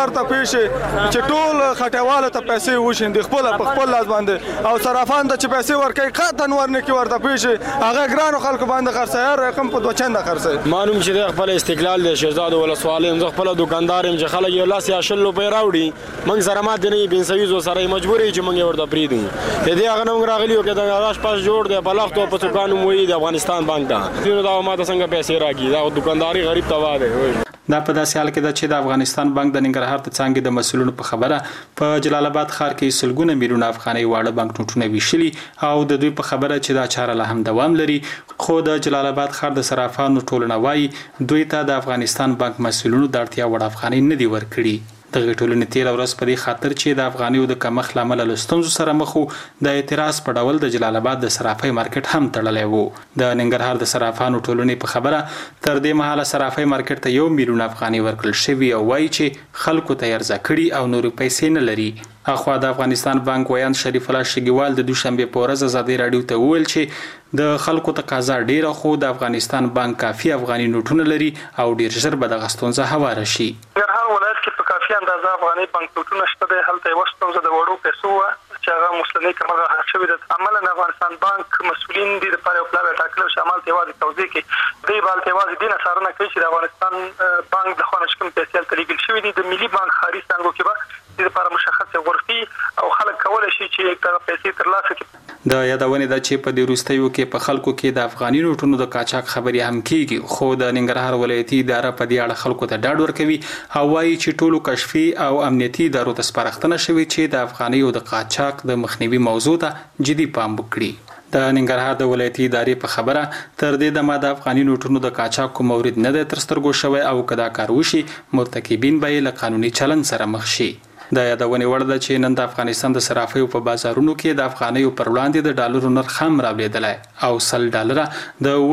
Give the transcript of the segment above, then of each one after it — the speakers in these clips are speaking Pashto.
کار ته پیښ چې ټول خټیواله ته پیسې وشیندي خپل لاس باندې او صرافان ته چې پیسې ورکوي قطعا ورنکي ورته پیښ هغه ګرانو خلکو باندې خرڅوي رقم په 2 چنده خرڅوي. معلوم چې د خپل استقلال د شهزاد ولسوالۍ زه خپل دکاندار یم چې خلک یو لاس یا شل روپۍ راوړي موږ سره ماته نه بنسویزو سره مجبور یو چې موږ ورته پریدو د دې هغه موږ راغلی یو کې د راش پاس جوړ دی په لختو په دکان مو د افغانستان بانک ته دا ماته څنګه پیسې راکړي دا دکانداري غریب توا دی. دا په داسې حال کې ده چې د افغانستان بانک د ننګرهار د څانګې د مسؤلینو په خبره په جلال آباد ښار کې سلګونه میلیونه افغانۍ واړه بانک نوټونه ویشلي او د دوی په خبره چې دا چاره لا هم دوام لري خو د جلال آباد ښار د صرافانو ټولنه وایي دوی ته د افغانستان بانک مسؤلینو د اړتیا وړ افغانۍ نه دي ورکړي. د ټولنې تیر ورځ په دې خاطر چې د افغانیو د کمښت لامل له ستونزو سره مخ وو د اعتراض په ډول د جلال آباد د صرافۍ مارکیټ هم تړلی وو. د ننګرهار د صرافانو ټولنې په خبره تر دې مهاله صرافۍ مارکیټ ته 1 میلیون افغانۍ ورکړل شوي او وایي چې خلکو ته یې عرضه کړي او نورې پیسې نه لري. اخوا د افغانستان بانک ویاند شریف الله شګیوال د دوشنبه په ورځ ازادي رادیو ته وویل چې د خلکو تقاضا ډیره خو د افغانستان بانک کافي افغاني نوټونه لري او ډیر ژر به دغه ستونزه هواره شي. ننګرهار ولایت کې په کافي اندازه افغاني بانک نوټونه شته دی. هلته یوه ستونزه د وړو پیسو وه چې هغه مسلمي کمغه حق شوي ده. عملا افغانستان بانک مسؤلین دي دپاره یو پلان ټاکلی شي عمل ته یوازې توضیح کړي دوی به هلته یوازې دې نه څارنه کوي چې د افغانستان بانک د خوا نه چې کوم پیسې هلته لیږل شوي دي د ملي بانک ښاري څانګو کې به دې لپاره مشخص غرفي او خلک کولی شي چې دغه پیسې ترلاسه کړي. د یادونې ده چې په دې وروستیو کې په خلکو کې د افغاني نوټونو د قاچاق خبرې هم کیږي خو د ننګرهار ولایتي اداره په دې اړه خلکو ته ډاډ ورکوي او وایي چې ټولو کشفي او امنیتي ادارو ته سپارښتنه شوې چې د افغانیو د قاچاق د مخنیوي موضوع ته جدي پام وکړي. د ننګرهار د ولایتي ادارې په خبره تر دې دمه د افغاني نوټونو د قاچاق کوم مورد نه دی تر سترګو شوی او که دا کار وشي مرتکبین به یې له قانوني چلند سره مخ شي. د یادونې وړ ده چې نن د افغانستان د صرافیو په بازارونو کې د افغانیو پر وړاندې د ډالرو نرخ هم راولېدلی او $100 د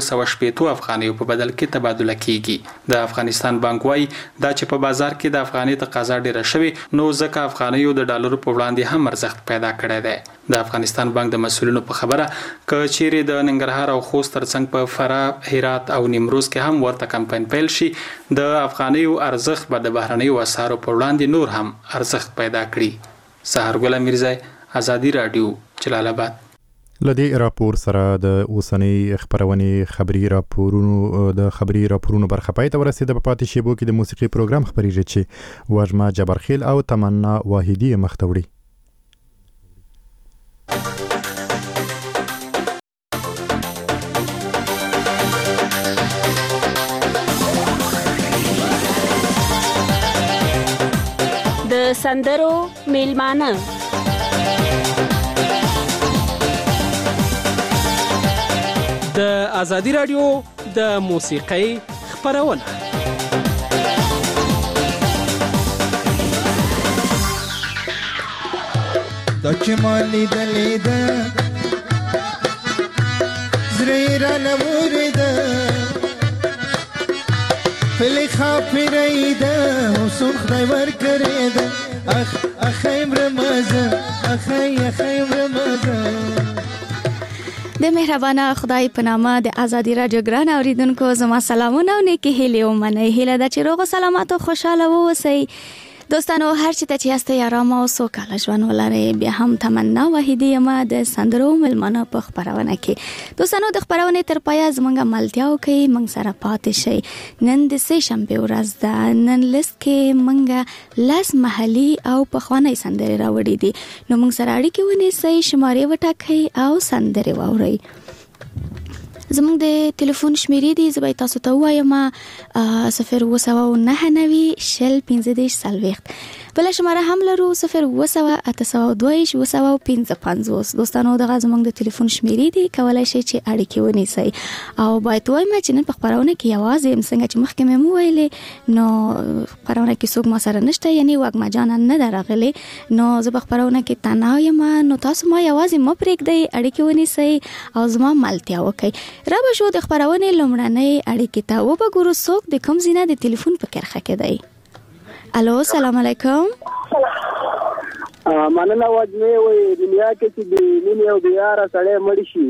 2760 افغانیو په بدل کې تبادله کیږي. د افغانستان بانک وایي دا چې په بازار کې د افغاني تقاضا ډیره شوې نو ځکه افغانیو د ډالرو په وړاندې هم ارزښت پیدا کړی دی. د افغانستان بانک د مسؤلینو په خبره که چیرې د ننګرهار او خوست ترڅنګ په فراه هرات او نیمروز کې هم ورته کمپاین پیل شي د افغانیو ارزښت به د بهرنیو اسعارو په وړاندې نور هم ارزښت پیدا کړي. سهارګل میرزای ازادي رادیو جلال آباد. لدی راپور سره د اوسنۍ خبرونې خبري راپورونو برخه پای ته ورسېده. په پاتې شیبو کې د موسیقي پروګرام خبرېږي چې وژما جبرخیل او تمنا واحدی مخته وړي. د سندرو میلمانه د ازادي رادیو د موسیقۍ خبرونه دا چې مالی دلې ده زړه را نمورده فلی خاپیرای ده حسن خدای ورکړی ده اخیم رمضان اخیم رمضان. د مهربانه خدای په نامه د ازادي رادیو ګران اوریدونکو زما سلامونه او نیکی هیلې ومنئ. هیله ده چې روغ او سلامت او خوشاله واوسئ. دوستانو هر چی ته چې یاستئ آرام او سوکاله ژوند ولرئ. بیا هم تمنا واحدی یم د سندرو میلمانه په خبرونه کې. دوستانو د خبرونې تر پایه زموږ ملتیا وکړئ موږ سره پاتې شئ. نن د سه شنبې ورځ ده. نن لیست کې موږ لاس محلي او پخوانی سندرې راوړې دي نو موږ سره اړیکې ونیسئ شمارې وټاکئ او سندرې واورئ. زموږ د ټلیفون شمیرې دي زه به تاسو ته ووایم 07990 شل 1540. بله شماره هم لرو 080280255. دوستانو دغه زموږ د ټلیفون شمیرې دي کولای شئ چې اړیکې ونیسئ. او باید وایم چې نن په خبرونه کې یوازې یم څنګه چې مخکې مې وویلې نو خبرونه کې څوک ما سره نشته یعنی وږمه جانه نه ده راغلې نو زه په خبرونه کې تنها یم نو تاسو ما یوازې مه پرېږدئ اړیکې ونیسئ او زما ملتیا وکړئ. را به شو د خبرونې لومړنۍ اړیکې ته وبګورو څوک د کوم ځای نه د ټلیفون په کرښه کې دی. الو سلام علیکم. مننه وجمه وي دنیا کې چې د مینې او د یاره سړی مړ شي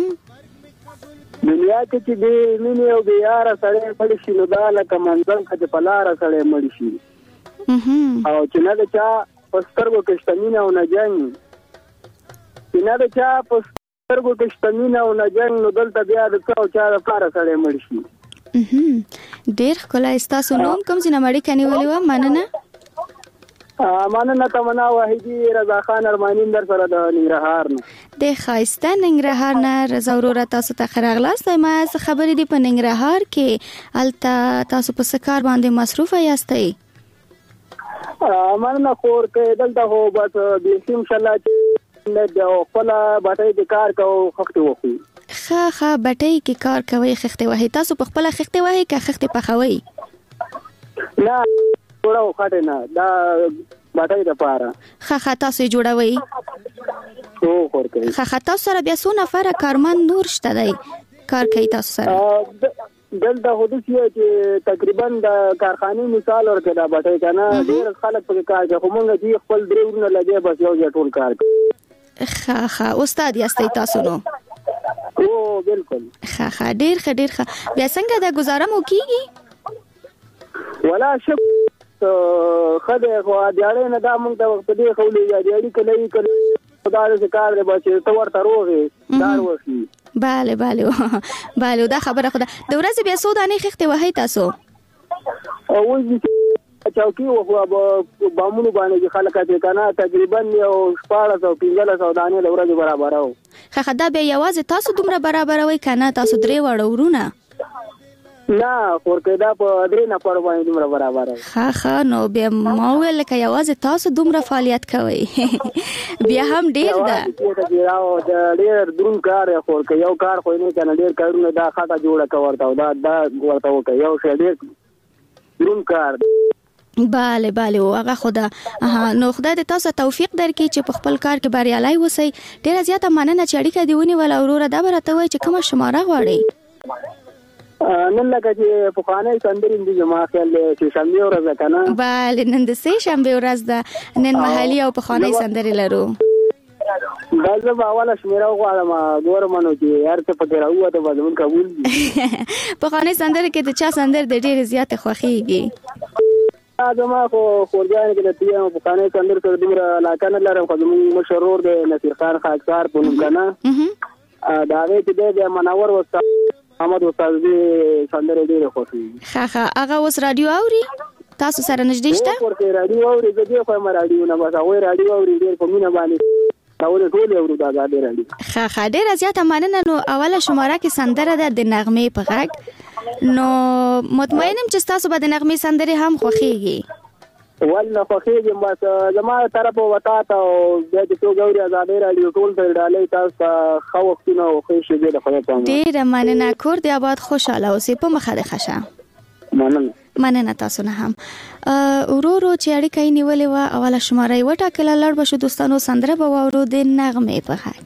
دنیا کې چې د مینې او د یاره سړی مړ شي نو دا لکه منځل خځه په لاره سړی مړ شي او چې نه د چا په سترګو کې شتمینه او نه جنګ، چې نه د چا په سترګو کې شتمینه او نه جنګ، نو دلته بیا د څه او چا دپاره سړی مړ شي. ډېر ښکلی. ستاسو نوم کوم ځای نه مړیکه نیولې وه؟ مننه. مننه تمنا واحدي رضا خان ارماني در سره د ننګرهار نه. د ښایسته ننګرهار نه رضا وروره، تاسو ته ښه راغلاست. ما څه خبرې دي په ننګرهار کې هلته تاسو په څه کار باندې مصروفه یاستئ؟ مننه خور کې دلته خو بس بیخي انشاءالله د خپله بټۍ د کار کوو، خښتې وخورو. ښه بټۍ کې کار کوئ، خښتې وهئ. تاسو په خپله خښتې وهئ که خښتې پخوئ؟ نه جوړه او خټې نه، دا بټۍ دپاره. ښه تاسو یې جوړوئ؟ هو خور کوي. ښه تاسو سره بیا څو نفره کارمند نور شته دی کار کوي تاسو سره؟ دلته خو داسې یو چې تقریبا د کارخانې مثال ورکړي دا بټۍ که نه، ډېر خلک پکې کار کوي، خو مونږ چې خپل درې ورونه لګیا بس یو ځای ټول کار کوي. ښه استاد یاستئ تاسو نو؟ او بالکل. ښه ډېر ښه. بیا څنګه دا ګزاره مو کېږي؟ ولا شک ښه دی، خو دیاړۍ نه دا مونږ ته په دې ښولې دیاړي که نه وي که دا داسې کار دی چې ته ورته روغ یې دار وښي. بله دا خبره خو ده. د ورځې بیا څو دانې خښتې وهئ تاسو؟ اوس چوکۍ وخوا بامونو باندې چې خلک اچوي که نه، تقریبا یو 1400-1500 دانې د ورځې برابروو. ښه دا بیا یوازې تاسو دومره برابروئ که نه تاسو درې واړه ورونه؟ نه خورکې دا په 3 نفر باندې دومره برابروو. ښه نو بیا ما وویل لکه یوازې تاسو دومره فعالیت کوئ بیا هم ډېر ده. ډېر دروند کار دی خورکې، یو کار خو نه که نه، ډېر کارونه دا خټه جوړه که ورته او دا ورته وکړه، یو شی ډېر دروند کار دی. بله هغه خو ده. نو خدای دې تاسو توفیق درکړي چې په خپل کار کې بریالي اوسئ. ډېره زیاته مننه چې اړیکه دې ونیوله. وروره دا به راته وایي چې کومه شماره غواړئ؟ نن لکه چې پخوانۍ سندرې دي زما خیال دی چې شنبې ورځ ده که نه؟ بله نن د سې شنبې ورځ ده، نن محلي او پخوانۍ سندرې لرو. دا زه به اوله شمېره وغواړم، ګورم نو چې هر څه پکې راووته به زمونږ قبول دي. پخوانۍ سندرې کې د چا سندرې د ډېرې زیاتې خوښېږي؟ زما خو خورجانې کې د تیم پخوانۍ سندرې سره دومره علاقه نه لرم، خو زمونږ مشر ورور دی نصیر خان خاکسار په نوم که نه، د هغې چې دی بیا منور استاد محمد استاد دې سندرې ډېرې خوښېږي. ښه هغه اوس راډیو اوري؟ تاسو سره نږدې شته؟ راډیو اوري، زه دې خوایم راډیو نه، بس هغوی راډیو اوري ډېر په مینه باندې راولې ټولې اورو دا ډېر راډیو. ښه ډېره زیاته مننه. نو اوله شماره کې سندره ده د نغمې په غږ، نو مطمئن یم چې ستاسو به د نغمې سندرې هم خوښېږي. والله خوښېږم، بس زما طرفه وتا ته او بیا چې څوک اوري ازادۍ راډیو ټول ته ډالۍ تاسو ته ښه وختونه او ښې شېبې د خدای په امان. ډېره مننه. کور دې آباد خوشحاله اوسې، په مخه دې ښه شه. مننه تاسو نه هم. ورو چې اړیکه یې نیولې وه، اوله شماره یې وټاکله. لاړ به شو دوستانو، سندره به واورو د نغمې په غږ.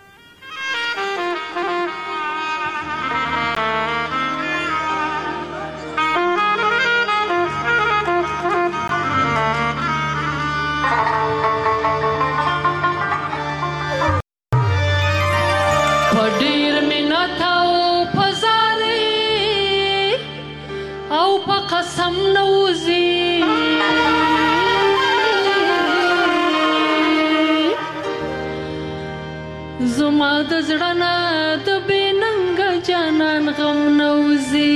قسم نوزي زما د زړه نه د بې ننګه جانان غم نوزي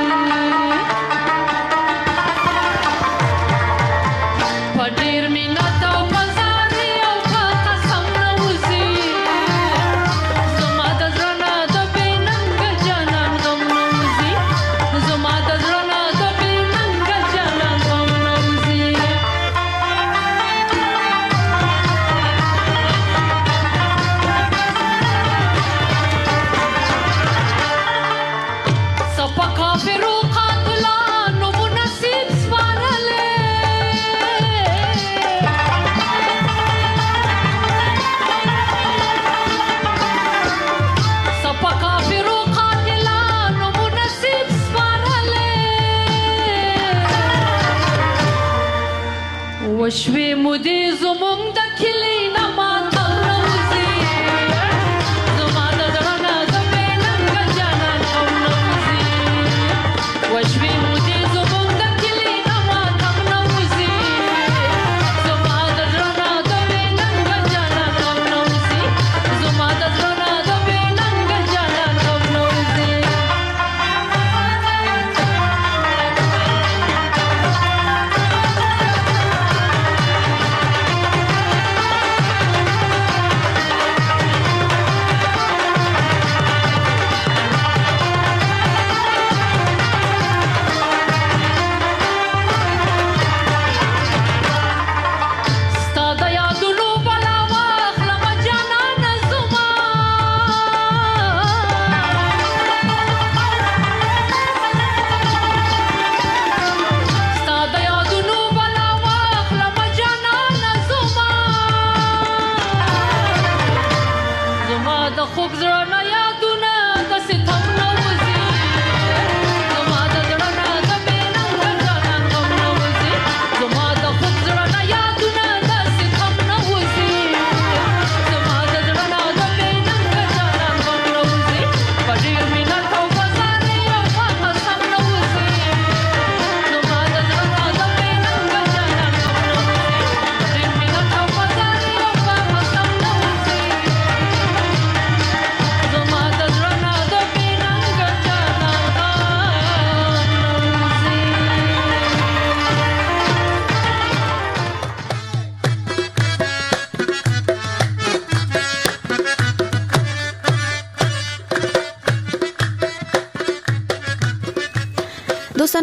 په ډېر مینت او په زارۍ او په قسم نوزي زما د زړه نه د بې ننګه جانان غم نوزي زما د زړه نه د بې ننګه جانان غم نوزي سپا کافرو قاتلانو منصیب سپارلې سپا کافرو قاتلانو منصیب سپارلې وشوي مودې زمونږ د کلي نه ماتل نوزي زما د زړه نه د بې ننګه جانان غم نوزي وشوي مودې زمونږ د کلي نه ماتل نوزي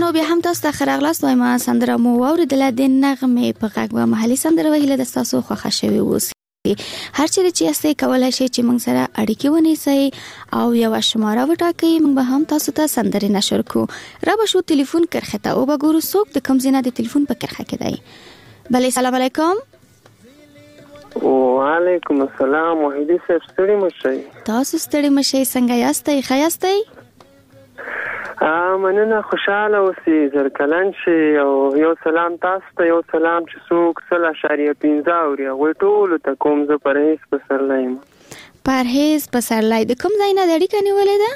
دوستانو بیا هم تاسو ته ښه راغلاست وایم. سندره مو واورېدله د نغمې په غږ به محلي سندره وه. هیله ده ستاسو خوښه شوې اوس. هر چیرې چې یاستئ کولی شئ چې موږ سره اړیکې ونیسئ او یوه شماره وټاکئ. موږ به هم تاسو ته سندرې نشر کړو. را به شو تلیفون کرښې ته او به ګورو څوک د کوم ځای نه د تلیفون په کرښه کې دی. بلې سلام علیکم. وعلیکم السلام. وحیدي صاحب ستړي مشئ. تاسو ستړي مشئ. څنګه یاستئ؟ ښه یاستئ؟ مننه. خوشاله اوسئ، زرکلن شئ. او یو سلام تاسو ته، یو سلام چې څوک 0.5 اوري هغوی ټولو ته کوم. زه پرهیز پسرلی یم. پرهیز پسرلی د کوم ځای نه د اړیکه نیولې ده؟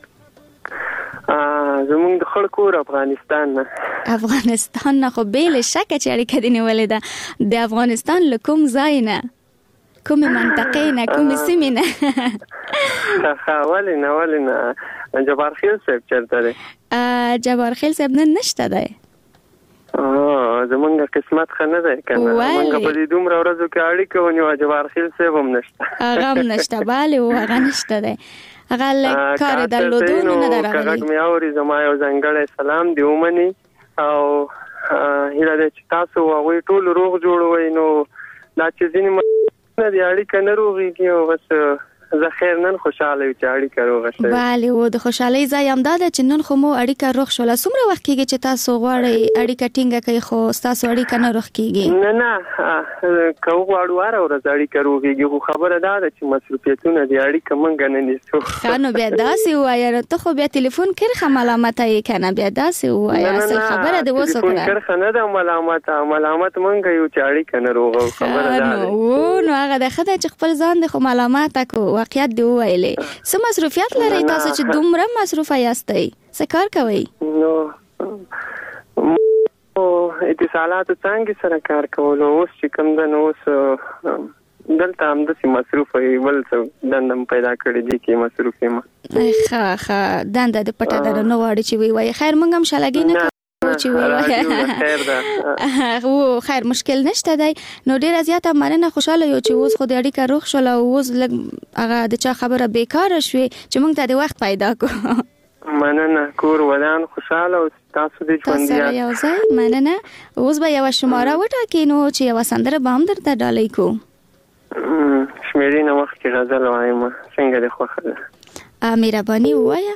زمونږ د خړ کور افغانستان نه. افغانستان نه؟ خو بې له شکه چې اړیکه دې نیولې ده. د افغانستان له کوم ځای نه؟ کومې منطقې نه؟ کومې سیمې نه؟ ولې نه جبار خیل صاحب چرته دی؟ جبار خیل صاحب نن نشته دی. زمونږ قسمت ښه نه دی که نه. مونږ په دې دومره ورځو کې اړیکه ونیوه. جبار خیل صاحب هم نشته. هغه هم نشته. بله هغه نشته دی. هغه کار درلودو نه ده راغلی. غږ مې اوري. زما یو ځانګړی سلام دی ومني او هیله ده چې تاسو هغوی ټول روغ جوړ وئ. نو دا چې ځینې نه دی اړیکه نه روغېږي او بس زه خیر نن خوشاله یم چې اړیکه روغه شوې. بله و د خوشحالۍ ځای همدا ده چې نن خو مو اړیکه روغ شوله. څومره وخت کېږي چې تاسو غواړئ اړیکه ټینګه کړئ خو ستاسو اړیکه نه روغ کېږي؟ نه که وغواړو هره ورځ اړیکه روغېږي، خو خبره دا ده چې مصروفیتونه دي اړیکه موږ نه نیسو. ښه نو بیا داسې ووایه. ته خو بیا تلیفون کرښه ملامته یې که نه؟ بیا داسې ووایه. اصل خبره دې وسو کړه. تلیفون کرښه نه ده ملامت موږ یو چې اړیکه نه روغه. خبره دا ده. نو هغه د ښه ده چې خپل ځان دې خو ملامته کړو. واقعیت دی وویلې. څه مصروفیت لرئ تاسو چې دومره مصروفه یاستئ؟ څه کار کوئ؟ نو اتصالاتو څانګې سره کار کولو. اوس چې کوم ده نو اوس دلته همداسې مصروفه وي. بل څه دنده م پیدا کړې دي کې مصروف یم. ښه دنده د پټه ده نه غواړي چې ووایي. خیر موږ هم شلګي نه کوو چې ووایه. خیر مشکل نشته دی. نو ډیره زیاته مننه. خوشاله یو چې اوس خو د اړیکه روغ شوله او اوس لږ هغه د چا خبره بیکاره شوې چې موږ ته د وخت پیدا کړو. مننه. کور ودان خوشاله او تاسو دې ژوندي یاست. یو ځای مننه. اوس به یوه شماره وټاکئ نو چې یوه سندره به هم درته ډالۍ کړو. شمېرې نه مخکې غزل وایم. څنګه دې خوښه ده؟ مهرباني ووایه.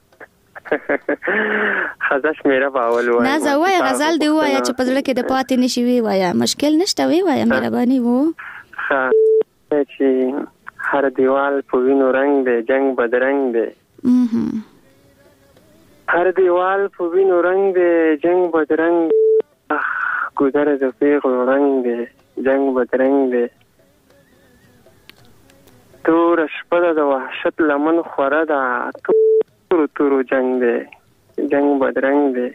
خزه شمیره به اول وایم. نه زه وایه غزل دی ووایه چې په زړه کې د پاتې نشي ووایه. مشکل نشته ووایه مهرباني وو. چې هر دیوال په وینو رنګ دی جنگ بدرنګ دی. هر دیوال په وینو رنګ دی جنگ بدرنګ. ګودره د پیغلو رنګ دی جنگ بدرنګ دی. تور شپه د وحشت لمن خوره ده. تورو جنگ دی جنگ بدرنګ دی.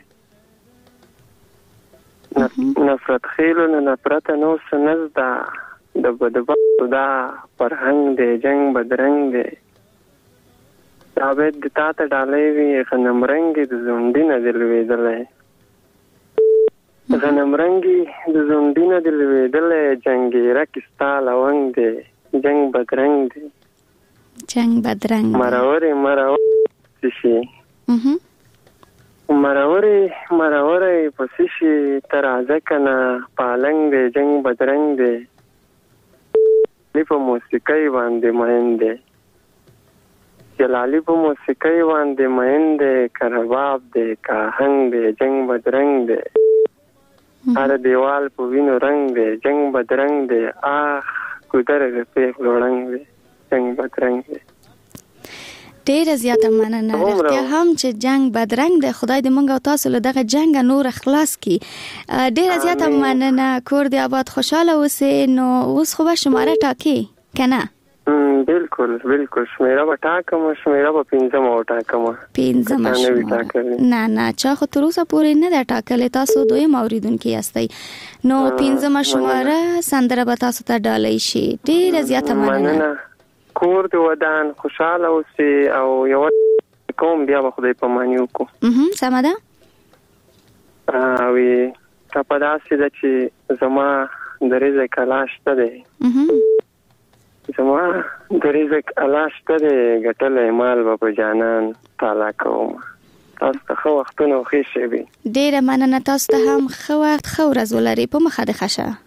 نفرت خیلو نه نفرت نو سنز ده. د بدبختو دا فرهنګ دی جنگ بدرنګ دی. ثابت د تا ته ډالۍ وي غنم رنګې د ځونډي نه دې لوېدلی. غنم رنګې د ځونډي نه دې لوېدلی. جنګېره کې ستا لونګ دی جنگ بدرنګ دی. جنگ بدرنګ مرورې شي مرورې پسې شي. ته راځه که نه پالنګ دی جنگ بدرنګ دی. جلالي په موسیقۍ باندې مین دی. جلالي په موسیقۍ باندې مین دی. که رباب دی که آهنګ دی جنگ بدرنګ دی. هر دیوال په وینو رنګ دی جنگ بدرنګ دی. آخ ګودره د پیغلو رنګ دی جنگ بدرنګ دی. ډیره زیاته مننه. رښتیا هم چې جنگ بدرنګ دی. خدای دې موږ او تاسو له دغه جنګ نور خلاص کړي. ډیره زیاته مننه. کور دې آباد خوشاله اوسئ. نو اوس خو به شماره ټاکئ که نه؟ بالکل شمیره به ټاکم. شمیره به 5 وټاکم. 5 نه چا خو تر اوسه پورې نه ده ټاکلې. تاسو دویم اوریدونکي یاستئ. نو 5 شماره سندره به تاسو ته ډالۍ شي. ډیره زیاته مننه. کور دې ودان خوشاله اوسئ او یو کوم بیا به خدای پاماني وکړو. سمه ده. وی ته په داسې ده چې زما د رزق الله شته دی. زما د رزق الله شته دی. ګټلی مال به په جانان تالا کوم. تاسو ته ښه وختونه او ښې شېبې. ډیره مننه، تاسو ته هم ښه وخت ښه ورځ ولرئ. په مخه د ښه شه.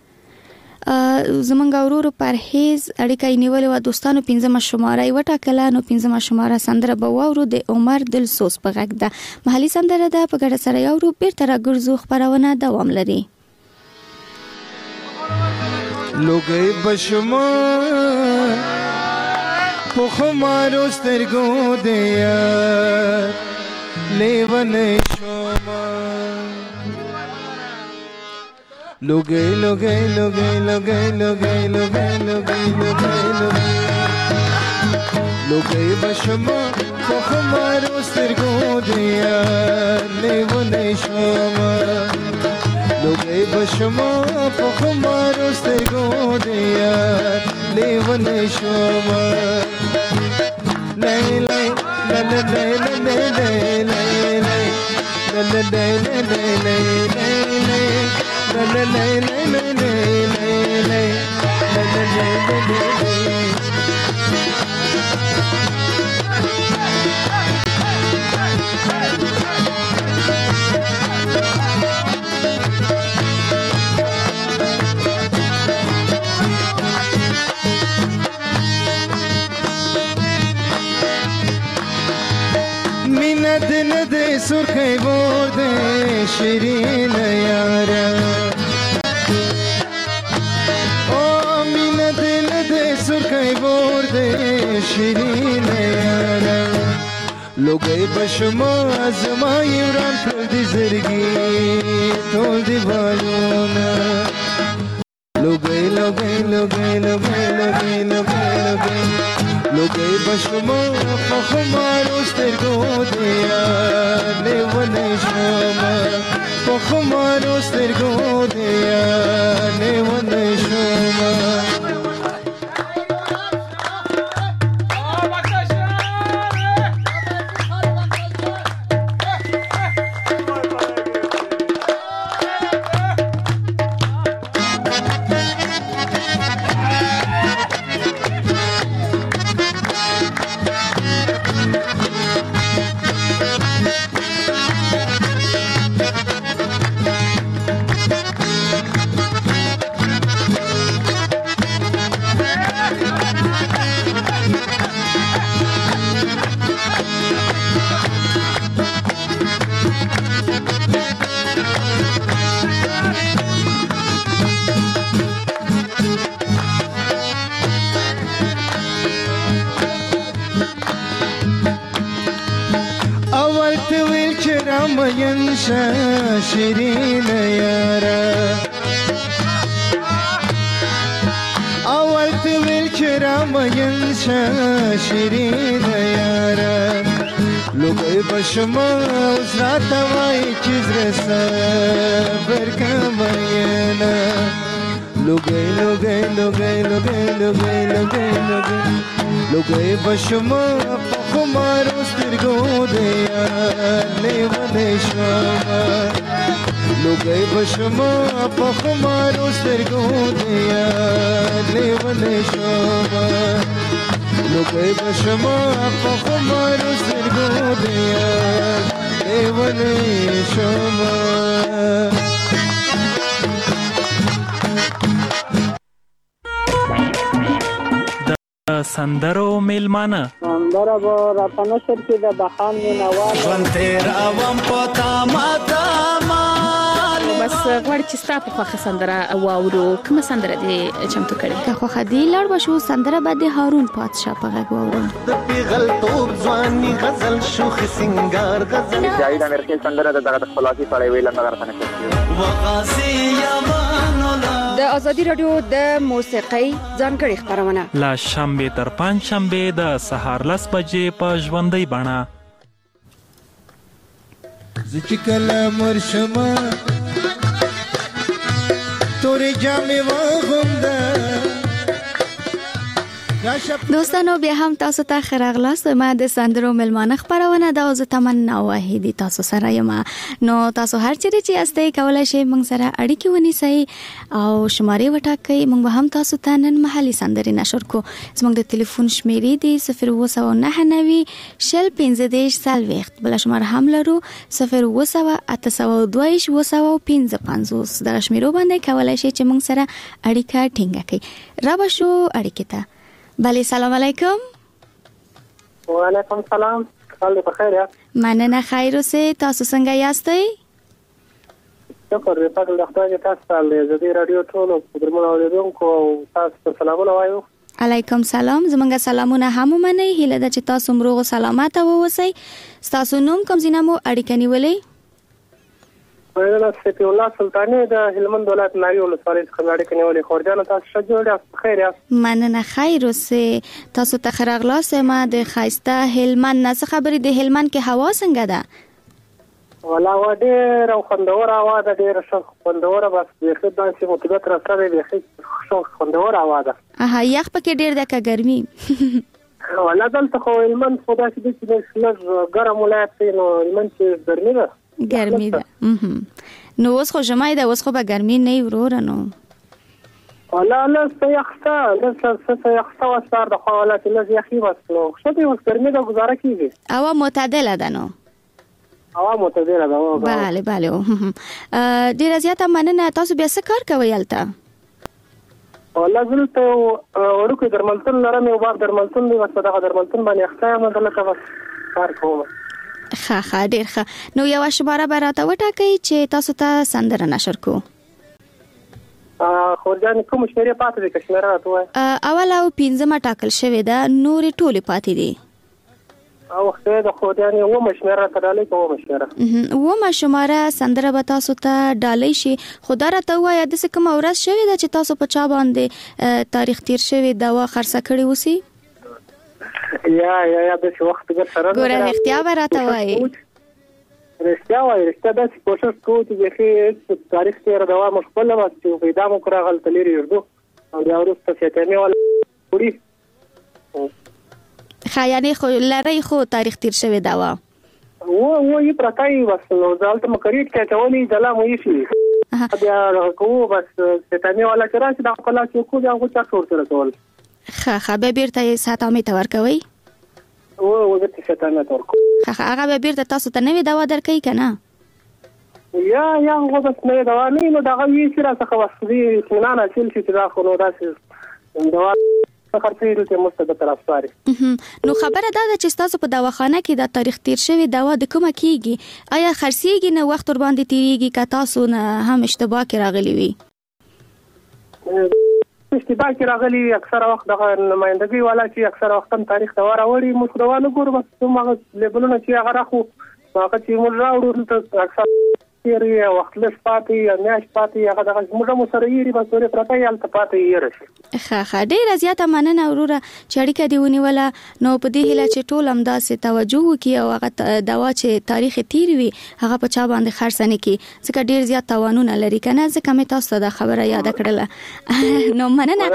زمونږ ورورو پرهیز اړیکه یې نیولې وه. دوستانو 15 شماره یې وټاکله، نو 15 شماره سندره به واورو د عمر دلسوز په غږ ده. محلي سندره ده، په ګډه سره یاورو. بیرته راګرځو، خپرونه دوام لري. لوګي بشما په خمارو سترګو دې یار لیونه شوما. لوګي لوګي لوګي لوګي لوګي لوګي لوګي لوګي لوګي بشما په خمارو سترګو دې یار لیونه شوما. لوګي بشما په خمارو سترګو دې یار لیونه شوما. لای لای لای لای لای لای لای سرخی برد شیرین یارا آمین دل ده سرخی برد شیرین یارا. لوگی بشما از ما یوران کردی زرگی تول دی بالونا. لوگی لوگی لوگی لوگی لوگی لوگی لوگی لوگی بشما خمارو سترگو دیار لیونه شما. خمارو سترگو دیار لیونه شما. شیرین یارا اول تو ویل چرا ینشا شیرین یارا. لوگی بشما از رات وای چیز رسا برکماینا. لوگی لوگی لوگی لوگی لوگی لوگی لوگی لوگی بشما خمارو سترگو دیار لیونه شما. لوگی بشما خمارو سترگو دیار لیونه شما. لوگی بشما خمارو سترگو دیار لیونه شما. سندرو میلمانه سندره به راته نشر کې د بخان مینوال ژوند تېروم په تامه تامه. بس غواړي چې ستا په خوښه سندره واورو. کومه سندره دې چمتو کړې؟ که خوښه دې لاړ به شو، سندره به د هارون پادشاه په غږ واورو. د پیغلتوب ځواني غزل شوخ سنگار غزل جاوید امرخیل سندره دغه د خلاصي سړی ویل نه راته نشر وغازي یمانولا. د ازادي رادیو د موسیقۍ ځانګړي خبرونه لا شنبه تر پنځ شنبه د سهار 10 بجې په ژوندۍ بڼه. چې کله مرشمه تورې جامې واغونده دوستانو بیا هم تاسو ته ښه راغلاست. ما د سندرو ملمانه خپرونه ده او زه تمنا واحدي تاسو سره یم. نو تاسو هر چیرې چې یاستئ کولی شئ موږ سره اړیکې ونیسئ او شمارې وټاکئ. موږ به هم تاسو ته نن محلي سندرې نشر کو. زموږ د ټلیفون شمیرې دي 02990 شل 15 40. بله شماره هم لرو 020 822 255. دغه شمیرو باندې کولی شئ چې موږ سره اړیکه ټینګه کړئ. را به شو اړیکې ته. بله سلام علیکم. وعلیکم سلام. حال په خیر یاست؟ مننه خیر اوسئ. تاسو څنګه یاستئ؟ شکر دې پاک الله خدای تاسو ته د رادیو ټولو پروګرامونو اوریدونکو تاسو ته سلامونه وایو. علیکم سلام. زمونږ سلامونه هم ومنئ. هیله ده چې تاسو روغ او سلامت واوسئ. ستاسو نوم کوم ځای نه مو اړیکه نیولې؟ زه سپی الله سلطانی د هلمند ولایت ناوی ولسوالۍ څخه اړیکه نیولې. خورجانو تاسو ښه جوړ یاست؟ خیر یاست؟ مننه خیر اوسئ. تاسو ته ښه راغلاست. ما د ښایسته هلمند نه څه خبرې. د هلمند کې هوا څنګه ده؟ ولا و ډېره خوندوره هوا ده. ډېره ښه خوندوره. بس بیخي داسې مطلبت راسره بیخي ښه خوندوره هوا ده. یخ پکې ډېر ده که ګرمي؟ ولا دلته خو هلمند خو داسې دی چې لږ ګرم ولایت دی. نو هلمند کې ګرمي ده. ګرمي ده. نو اوس خو ژمی ده. اوس خو به ګرمي نه وي وروره. نو ولا څه یخته وسار د خو ولا چې لږ یخي بس. نو ښه دی. اوس ګرمي ده ګزاره کېږي. هوا معتدله ده. نو هوا معتدله ده. بله بله. ډېره زیاته مننه. تاسو بیا څه کار کوئ هلته؟ والله زه دلته وړوکی درملتون لرم. یو بار درملتون دی. بس په دغه درملتون باندې اخته یم. دلته بس کار کوم. ښه ډېر ښه. نو یوه شماره به راته وټاکئ چې تاسو ته سندره نشر کو. خورجانې کوم شمیرې پاتې دي که شمیره راته ووایه؟ اوله او پنځمه ټاکل شوې ده. نورې ټولې پاتې دي. او ښه ده خورجانې اوومه شمیره راته ډالۍ که اوومه شمیره؟ اوومه شماره سندره به تاسو ته ډالۍ شي. خو دا راته ووایه داسې کومه ورځ شوې ده چې تاسو په چا باندې تاریخ تیر شوې دوا خرڅه کړې اوسي؟ یا داسې وخت ګر سره ګوره رښتیا به راته وایي. رښتیا وایي. رښتیا داسې کوشش کوو چې بیخي تاریخ تېره دوا مو خپله بس چې پیدا مو کړو هلته لرې یږدو او بیا وروسته سیتانې والا وړي. ښه یعنې خو لرئ خو تاریخ تیر شوې دوا وایي پرته یي. بس نو زه هلته مو کریټ کې اچولي جلا مو ایښي. بیا کوو بس سیتانې والا چې راشي دغه په لاس یې وکړو بیا هغو چا څه ورسره کول. ښه بیا بیرته یې ساتامې ته ورکوئ؟ بیرته ساتامې ته ورکوو. هغه بیا بیرته تاسو ته نوې دوا درکوي که نه؟ یا هغه بس نوې دوا نه وي. نو دغه وي چې راڅخه بس دې اطمینان حاصل شي چې دا خو نو داسې دوا خرڅوي دلته موږ ته د طرف سپاري. نو خبره دا ده چې ستاسو په دواخانه کې د تاریخ تیر شوې دوا د کومه کېږي؟ آیا خرڅېږي نه وخت ورباندې تېرېږي که تاسو نه هم اشتباه کې راغلي وي؟ اشتباه کې راغلي اکثره وخت دغه نمایندګۍ والا چې اکثره وخت هم تاریخ دوا راوړي موږ دوا نه ګورو. بس هماغه لیبلونه چې هغه راخو هغه چې موږ راوړو دلته اکثر تېر وي وخت لږ پاتې یا میاشت پاتې هغه دغه زموږ هم ورسره یېري. بس ورې پرته یې هلته پاتې یېره شي. ښه ډېره زیاته مننه وروره چې اړیکه دې ونیوله. نو په دې هیله چې ټول همداسې توجه وکړي او هغه دوا چې تاریخ یې تېر وي هغه په چا باندې خرڅه نه کړي ځکه ډېر زیات تاوانونه لري که نه. ځکه مې تاسو ته دا خبره یاده کړله. نو مننه.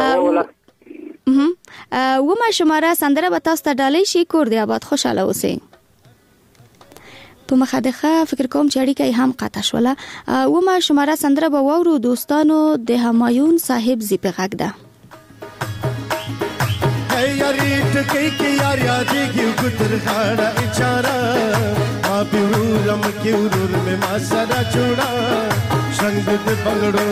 اوومه شماره سندره به تاسو ته ډالۍ شي. کور دې آباد خوشحاله اوسئ. په مخدخه فکر کوم چې اړیکه هم قطع شوله. اوومه شماره سندره به واورو. دوستانو د همایون صاحب زیپې غږ ده. یاري ټکې کې یار یادېږي ګودر غاړه اچاره ما بیرورم کې ورور مې ما سره جوړه څنګه دې بنگړو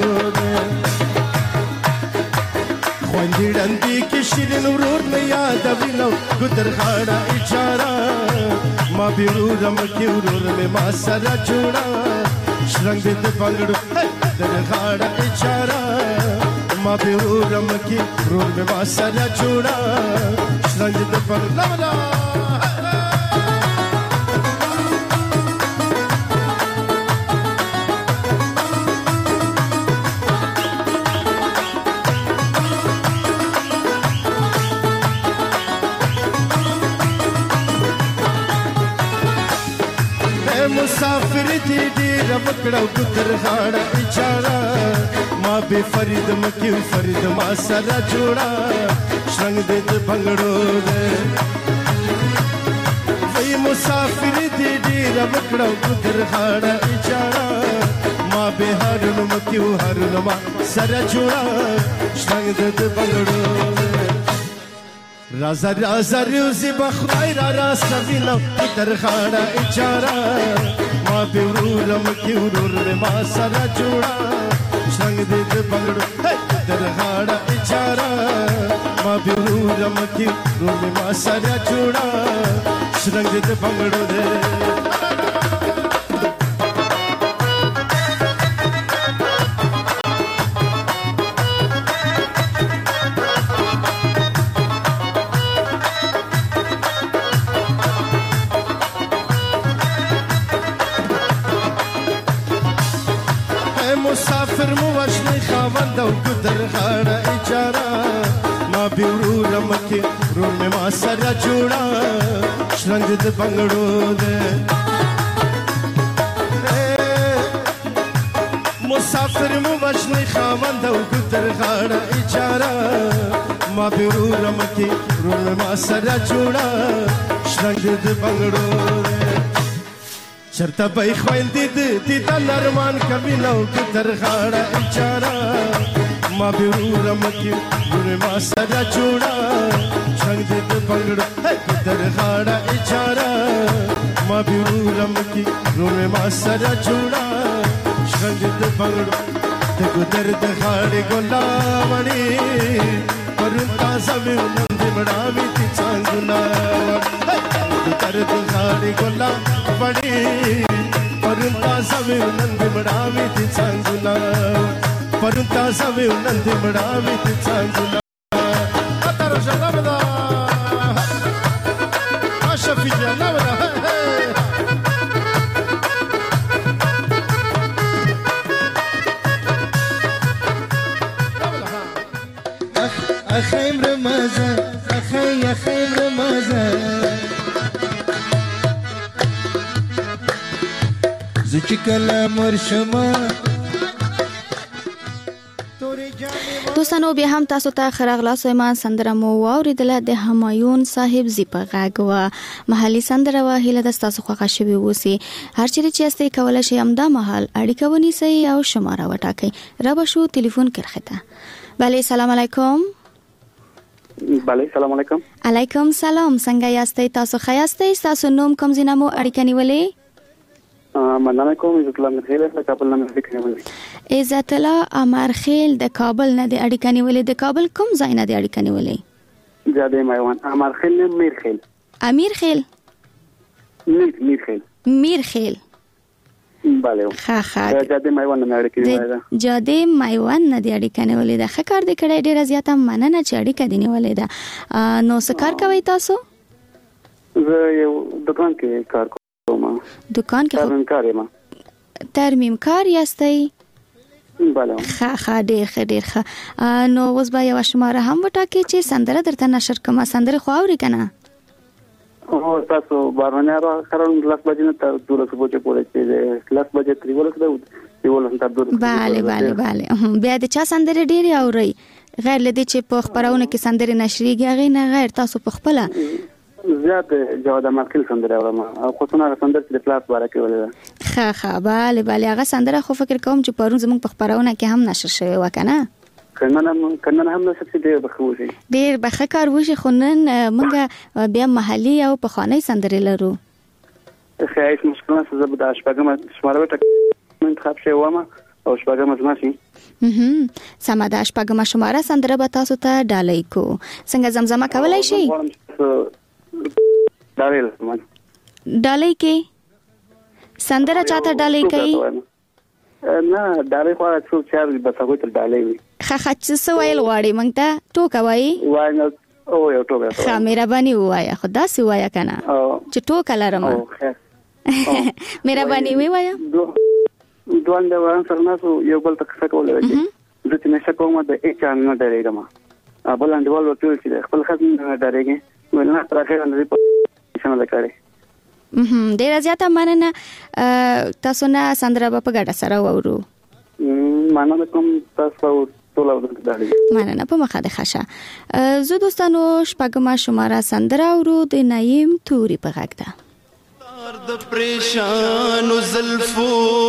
خوندې ډندې کې شیرین ورور مې یادوي نو ګودر غاړه اچاره ما بیرورم کې ورور مې ما سره جوړه څنګه دې بنگړو ګودر غاړه اچاره ما بیرورم کې ورور مې ما سره جوړه څنګه دې بنگړو مسافر دې ډېر وکړو ګودر غاړه اچاره ما به فرید مکیو فرید ما سره جوړه شرنګ دې د بنگړو دې وای مسافر دې ډیر وکړو ګدر خاړه اچارا ما به هرن مکیو هرن ما سره جوړا شرنګ دې د بنگړو رازا رازا روزي بخدای را راستوینو ګدر خاړه اچارا ما به ورم کیو ور ما سره جوړا شرنګ دې د بنگړو ګدر خاړه اچارا ما بیرورم کی روم ما سارا جوڑا شرنګ دې بنگړو دې مسافر مو وشنی خاوند او ګدر غاړه اچارا ما بیرورم کی روم ما سره جوړا شرنګ دې بنگړو دې مسافر مو وشنی خاوند او ګدر غاړه اچارا ما بیرورم کی روم ما سره جوړا شرنګ دې بنگړو دې چرته به خويندې دې د نرمان کبي نو ګدر غاړه اچارا ما بیرورم کی ور ما سره جوړا څنګه دې بنگړو ګدر غاړه اچارا ما بیرورم کی ور ما سره جوړا څنګه دې بنگړو د ګدر د غاړه ګلاوړي پرتا سمې نند مړاوي تی څنګه ګدر د غاړه ګلاوړي پرتا سمې نند مړاوي تی څنګه پرتا سمې نند مړاوي تی څنګه اتر جنبدا اشفي جنبدا اخيم رمضان اخيم رمضان زچ کلام ورشما دوستانو بیا هم تاسو ته خراغلا سویمان سندره مو واوریدله د همایون صاحب زیپه غږ و محلي سندره و هیله د تاسو خوښه شوي اوسي هر چیرې چې استئ کولای شئ همدا مهال اړیکه ونیسئ او شماره وټاکئ را به شو ټلیفون کرخته بله سلام علیکم بله سلام علیکم علیکم سلام څنګه یاستئ تاسو ښه یاستئ ستاسو نوم کوم ځای نه مو اړیکه نیولې مننه کوم عزت الله امرخیل د کابل نه اړیکه نیولې عزت الله امرخیل د کابل نه د اړیکه نیولې د کابل کوم ځای نه د اړیکه نیولې جاده میوان امرخیل نه میرخیل امیرخیل میرخیل بله ښه جاده میوان نه اړیکه نیولې جاده میوان نه د اړیکه نیولې ده ښه کار دې کړی ډیره زیاته مننه چې اړیکه دې نیولې ده نو څه کار کوئ تاسو زه یو دکان کې کار کوم دکان کې ترمیم کار یاستئ بله ښه ډیر ښه نو اوس به یوه شماره هم وټاکئ چې سندره درته نشر کړمه سندرې خو اورئ که نه تاسو بارونه راخرون 10 بجې نه تر 12 بجې پورې چې 10 بجې تر 12 تر 12 bale بیا د چا سندرې ډېرې اورئ غیر له دې چې په خپرونه کې سندرې نشریږي هغې نه غیر تاسو په خپله زیات جواد مارکل سندره اورم او خصوصا سندره د کلاس باره کې ولې ښه bale هغه سندره خو فکر کوم چې پرون زموږ په خپرونه کې هم نشر شوی و کنه کنه هم نشر شي ډیر بخوږي ډیر بخه کار وشي خو نن موږ بیا محلي او پخوانی سندرې لرو خیاش مشکلونه څه زبده شپږم شماره وټ انتخاب شوی ومه او شپږم زماشي سمه ده شپږم شماره سندره به تاسو ته ډالۍ کو څنګه زمزمه کولای شي ډالۍ کې سندره چاته ډالۍ کوي نه ډالۍ خو څو چار بس هغه ته ډالۍ وي ښه څه ویل غواړي مونږ ته ټوکه وایي او یو ټوکه ښه مهرباني ووایه خو داسې ووایه که نه چې ټوکه لرم مهرباني ووایه دوان د وان سره ناسو یو بل ته څه کولای شي زه چې نشه کوم د اچ ان نه ډارېږم بل انډیوال ورته چې خپل خدمت نه ډارېږي ولنه تر اخره نه پېښنه وکړي ډیره زیاته مننه تاسو نه سندره په ګډه سره وورو مننه کوم تاسو ټول اورېدونکو مننه په مخه د خشه زه دوستانو شپږمه شماره سندره اورو د نعیم توري په غږ ده د پریشانو زلفو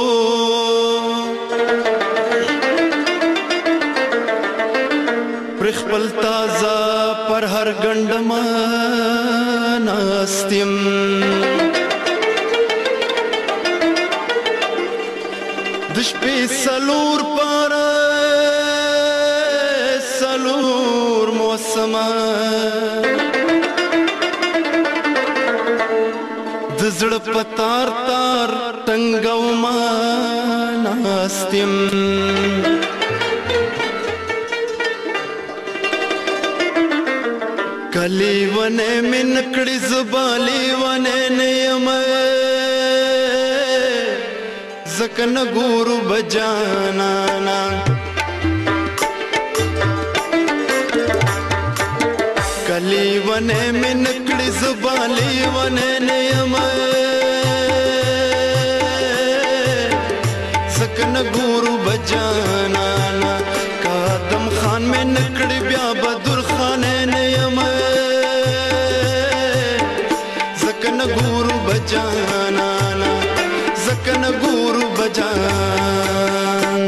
پر خپل تازه پر هر ګنډما ناستم د شپې سلور پر سلور موسمه د زړه پتار تار ټنګو ما ناستم کلی ونه من کړي زبالي ونه نیم زکن ګورو بجانا کلی ونه من کړي زبالي ونه نیم زکن ګورو بجانا قادم خان من کړي بیا بدر خان نیم زکن ګورو بجانا زکن ګورو بجان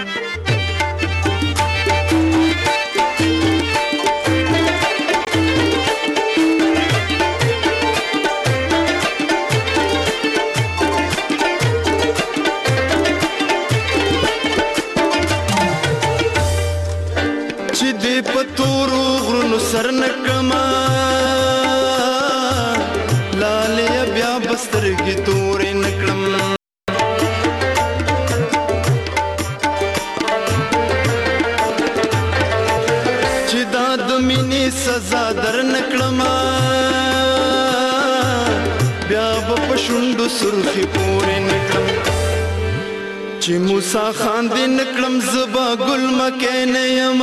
چې دې پتورو غرونو سر نکما لالې بیا بسترګې تورې نکړم چې دا د مینې سزا در نکړم بیا به په شونډو سرخي پورې نکړم چې موسی خان دې نکړم زبا ګل مکې نه یم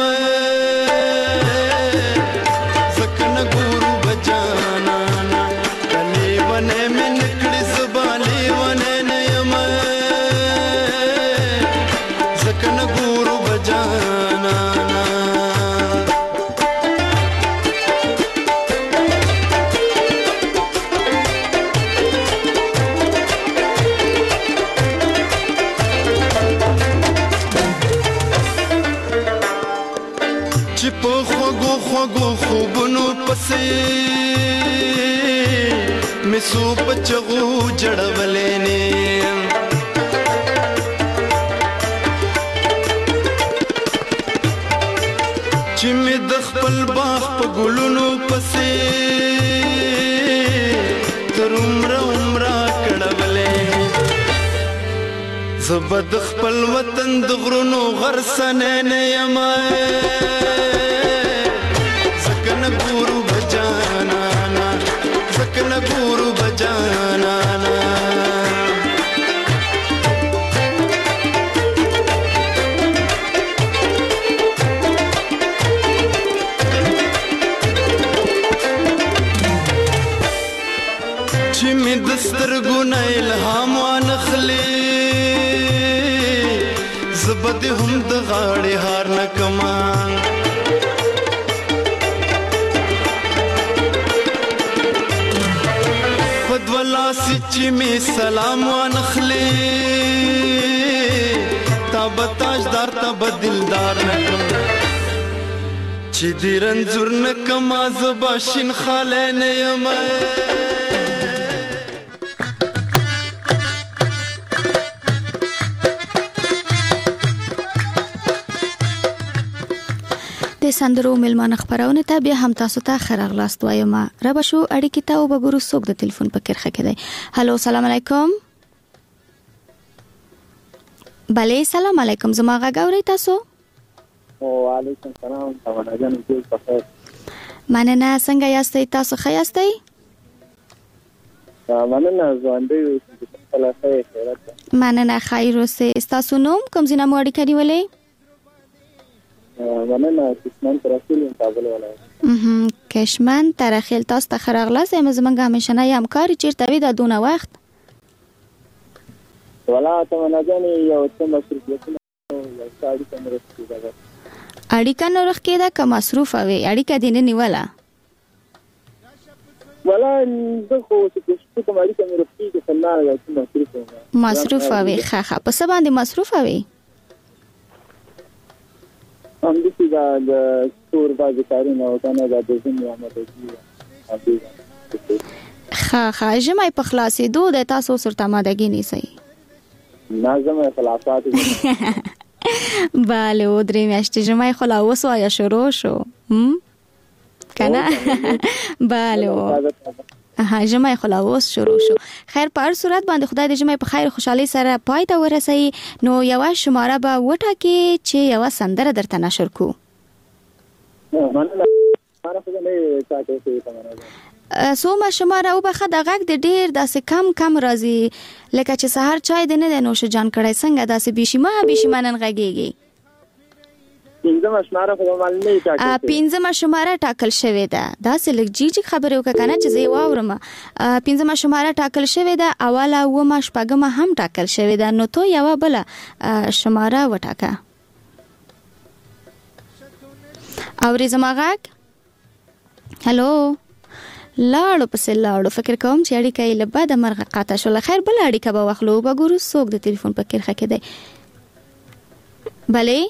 زکن ګورو بجانا کلی ونه مې نکړي زبالي ونه نه یم زکن ګورو بجانا خوږو خوبونو پسې مسو پچغو جړولې نه چې مې د خپل باغ په ګلونو پسې تر عمره کړولې زبد خپل وطن د غرونو غرسنه نه یم زکن ګورو بجانا زکن ګورو بجانا چې مې د سترګو نه الهام وانخلي زبد هم د غاړې هار نه کما پدولا سچی می سلام وانخلی تا بتاجدار تا بدلدار نکم چی دی رنزور نکم آزباشین خاله نیم د سندرو ملمانه خبرونه ته بیا هم تاسو ته خراغلاست وایم را به شو اړیکې ته وګورو څوک د ټلیفون په کرخه کې دی هالو سلام علیکم بله سلام علیکم زما غږ اورئ تاسو وعلیکم السلام تمنا جان ټول په خیر مننه څنګه یاستئ تاسو ښه یاستئ مننه ځوانده یو الله خیر مننه خیر اوسئ تاسو نوم کوم ځای نه مو اړیکه نیولې مننه کشمن ترخیل کابل ولایت کشمن ترخیل تاسو ته خراغلاست یم زمونږ همیشنه همکار چیرته وي د دونه وخت ولا تمنا جان یو څه مصروفیتونه یو ساړي تمرسته اړیکه نورخ کېده که مصروف وي اړیکه دې نه نیوله ولا زه خو چې کوم اړیکه مې رخصتي کې سلام مصروف وي ښه په څه باندې مصروف وي هم دې د ستور بازي کارونه او کنه د دنیا مددي ښه ژمی په خلاصېدو د تاسو سره مادګي نیسئ نه زموږ خلاصات بله و درې میاشتې ژمی خو لا اوس وایه شروع شو کنه بله و ژمی خو لا اوس شروع شو خیر په هر صورت باندې خدای د ژمی په خیر خوشحالۍ سره پای ته ورسوي نو یوه شماره به وټاکې چې یوه سندره درته نشر کو سومه شماره وبخه د غږ د ډیر داسې کم راځي لکه چې سهار چای د نه د نوش جان کړی څنګه داسې بیشیمه نن غږیږي پنځمه شماره ټاکل شوې ده داسې لږ جیجی خبرې وکړه کنه چې زه واورم پنځمه شماره ټاکل شوې ده اوله اومه شپږمه هم ټاکل شوې ده نو تو یوه بله شماره وټاکه اورې زما غږ هلو لاړو فکر کوم چې اړیکه یې له بده مرغه قاطع شوله خیر بله اړیکه به واخلو به ګورو څوک د تلیفون په کرښه کې دی بلې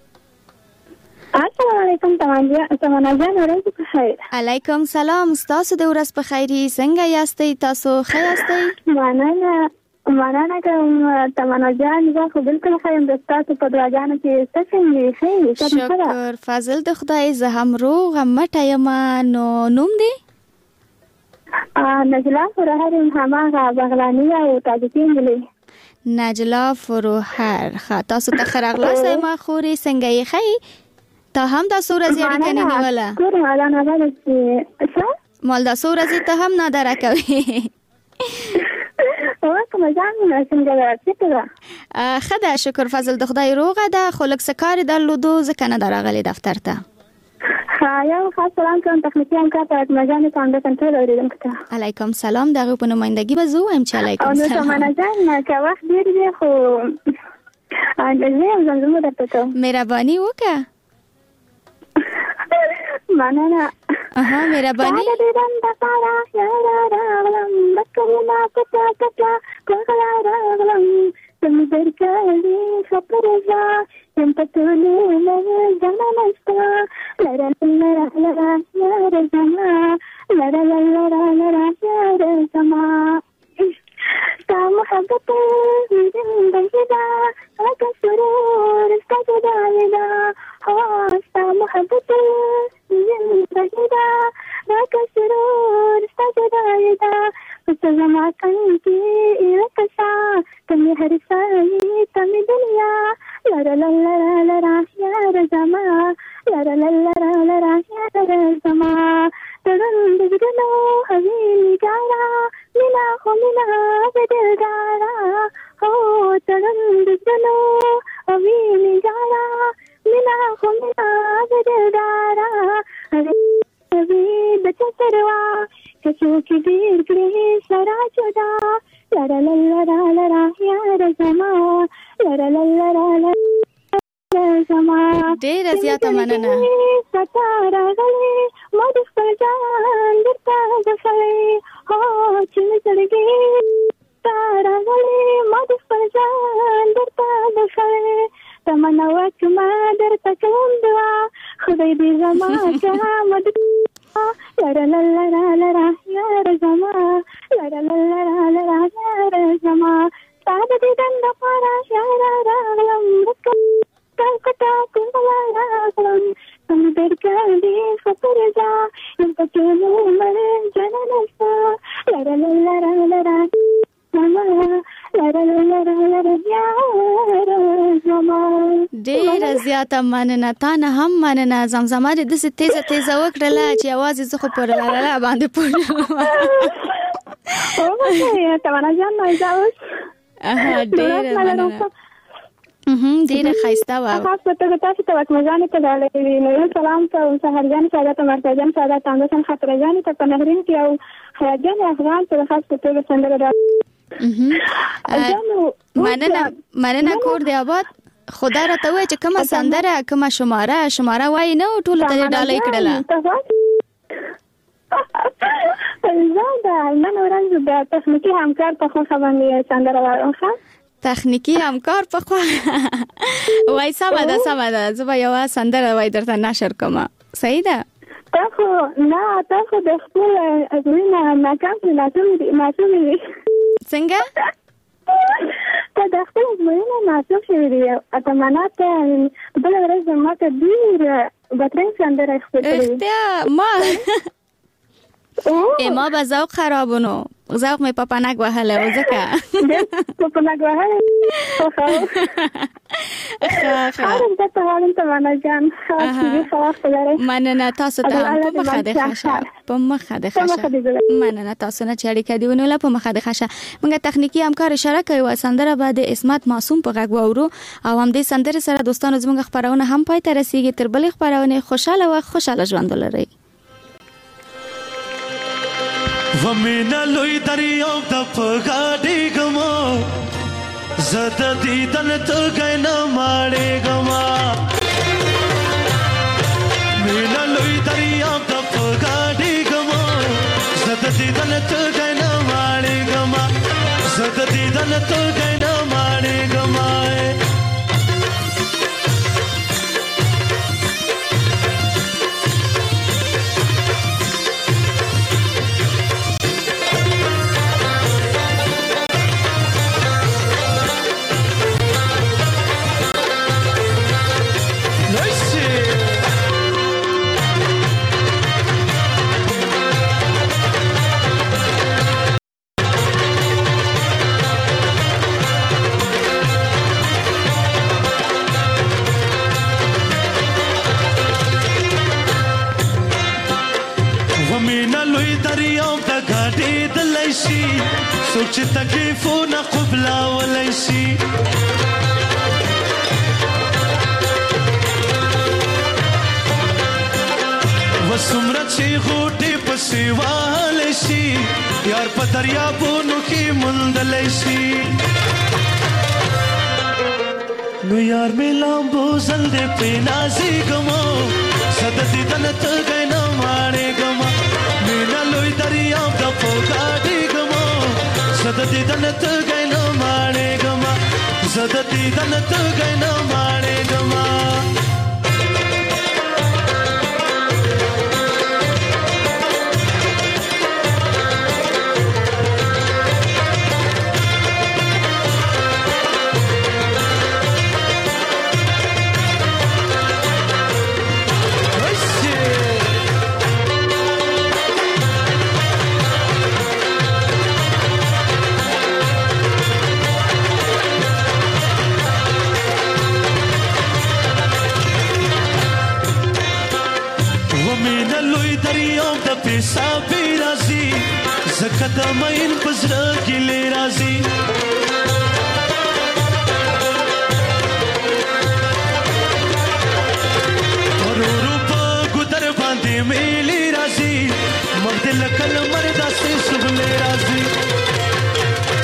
السلام علیکم تمنا جان ورځ په خیر علیکم سلام تاسو د ورځ په خیري څنګه یاستئ تاسو ښه یاستئ مننه کوم تمنا جان زه خو بالکل ښه یم د ستاسو په دعاګانو کې ته څنګه یې شکر فضل د خدای زه هم روغه مټه یم نو نوم دی نجلا فروهر هماغه بغلانی او تاجکي انجلۍ نجلا فروهر تاسو ته ښه راغلاست ما خورې څنګه یې ښه ته هم دا څو ورځې اړیکه نه نیوله مال دا څو ورځې ته هم نادره کوې ښه ده شکر فضل د خدای روغه ده خو لږ څه کار یې درلودو ځکه نه ده راغلې دفتر ته یو خاص سلام کوم تخنیکي همکار ته اجمجانې پانده کنټرول اورېدونکو ته علیکم سلام د هغوی په نمایندګي به زه ووایم چې علیکم سلام او نو تمنا جان که وخت ډېر دی خو زه یم زمزمه درته کوم مهرباني وکړه مننه مهرباني ډېره زیاته مننه ډېره زیاته مننه تا نه هم مننه زمزمه دې داسې تیزه وکړله چې یوازې زه خو پر لاله باندې پوه تمنا جان ډېره مننه ډېره ښایسته وه خاص په توګه تاسو ته وکمجانې ته ډالۍ نو یو سلام کوم سهرجانې سعادت مرتجان سعادت اندسن خطرجانې ته په نهرین کې او خیاجانې افغان ته خاص په توګه سندره مننه کور دی آباد خدای راته وایي چې کومه سندره کومه شماره وایي نه ټولو ته دې ډالۍ کړله. زه د نن ورځ د تخنیکي همکار په خوښه باندې سندره وایم. تخنیکي همکار په خوښه وای سمه ده زه به یوه سندره وای درته نشر کوم. صحیح ده؟ تا خو د خپل ازموینه ناکام معصومې دي. څنګه؟ ته د خپل ازموینه معصوم شوې دي. اتمنه ته بله ورځ ما ته ډېر بدرنګ سندره خپل کړې. ما به ذوق خرابونو ذوق می پپنک وهله و ځکه پپنک وهله خارم ته حالم ته معنا جان مننه تاسو ته په مخه د خشه مننه تاسو نه چړې کدی ونوله په مخه د خشه. موږ تخنیکی همکار اشاره کوي و سندره بعد اسمت معصوم په غږ وورو او هم دې سندره سره دوستانو زموږ خبرونه هم پای ته رسیږي. تر بلې خبرونه خوشاله ژوند ولرئ. ومینا لوی دریاب د پګاډي ګما زد دیدن ته غنا ماړې ګما مینا لوی دریاب د پګاډي ګما زد دیدن ته غنا ماړې ګما زد دیدن ته غنا ماړې ګما सोच तकलीफो न खुबला वलैसी वसुमरा ची घोटे पसीवालैसी यार पदरिया बोनो की मुंदलैसी नो यार मिलांबो जल्दे पे नाजी गमो सददी दनत गए न मारे गमा मीना लोई दरिया द पोगाडी زدتی دنت گین ماړې ګما زدتی دنت گین ماړې ګما صافي رازي زکد مین پزړه کې لې رازي ورورو په ګدر باندې مېلې رازي مګد لکل مردا سي سغلې رازي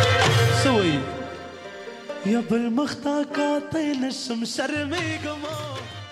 سوي یا بل مختا کا تل سم سر می ګما